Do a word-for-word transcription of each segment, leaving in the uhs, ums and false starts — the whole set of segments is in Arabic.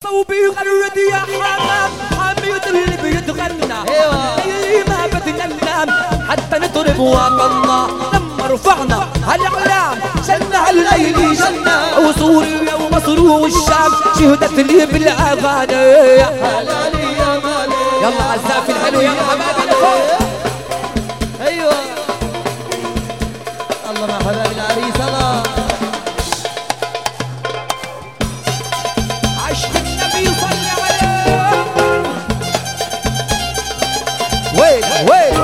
وبيغرد يا حمام حميد اللي بيتغنى اللي ما بدنا ننام حتى نضرب وطننا لما رفعنا هالاعلام جنة هالليل جنة وسوريا ومصر والشام شهدت لي بالاغاني يا حلالي يا مالي يلا عالزاف الحلو يا حبايبي لفوق ايوه الله مع حبايب العريس الله عشق النبي صلى عليه وين وين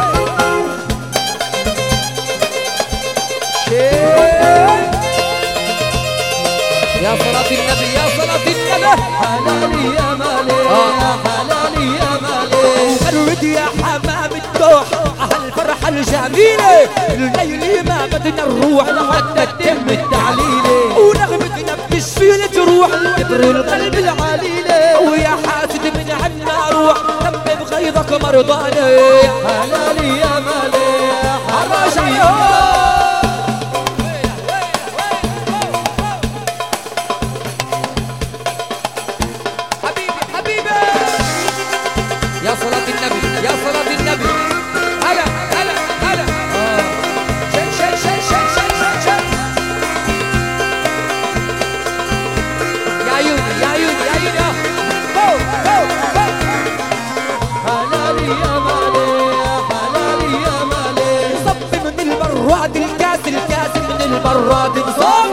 يا صلاة النبي يا صلاة النبي حلالي يا مالي يا حلالي يا مالي فرد يا حمام الدوح هالفرحة الجميلة الليل ما بدنا نروح حتى تتم التعليلة ونغمتنا بتشفينا تروح كبر القلب العليلة ويا حاسد من عنا روح دم بغيظك مرضاني حلالي يا مالي يا حراشي يا صلاة النبي يا صلاة النبي هلا هلا هلا شن شن شن شن شن شن شن يا عيوني يا عيوني يا عيوني فوق فوق فوق حلالي يا مالي يا حلالي يا مالي صب من البراد الكاس الكاس من البراد نصب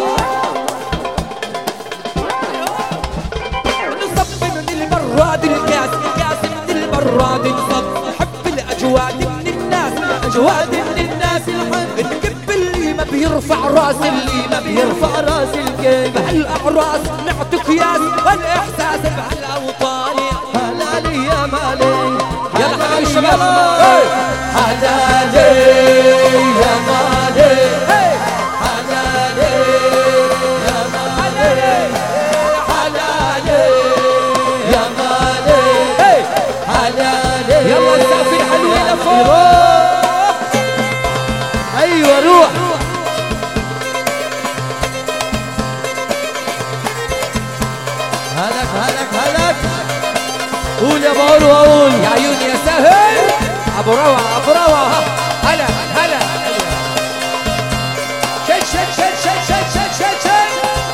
نصب من البراد الكاس الكاس من البراد نصب نحب الاجواد من الناس الاجواد من الناس نكب اللي ما بيرفع راس اللي ما بيرفع راس الكيف بهالاعراس نعطي قياس والاحساس بهالاوطان حلالي يا مالي يلا حبايب الشباب حلالي يا مالي حلالي يا مالي حلالي يا مالي حلالي يلا السقف الحلو هنا فوق ايوه روح هلك هلك هلك قول يا بقول وقول يا عيوني يا سهل ابو روعه ابو روعه هلا هلا شن شن شن شن شن شن شن شن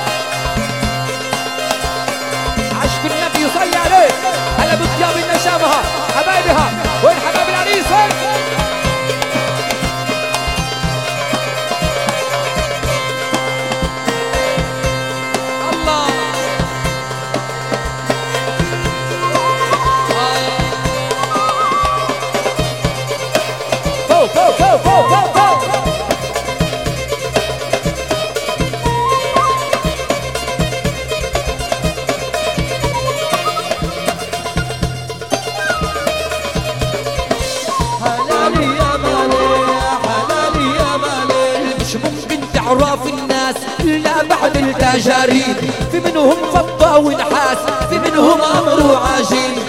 عشق النبي يصلي عليه هلا بطياب النشامها حبايبها وين حبايب العريس وين الله فوق فوق فوق فوق فوق فوق حلالي يا مالي يا حلالي يا مالي مش ممكن تعرف الناس إلا بعد التجارب في منهم فضة ونحاس في منهم أمر وعجين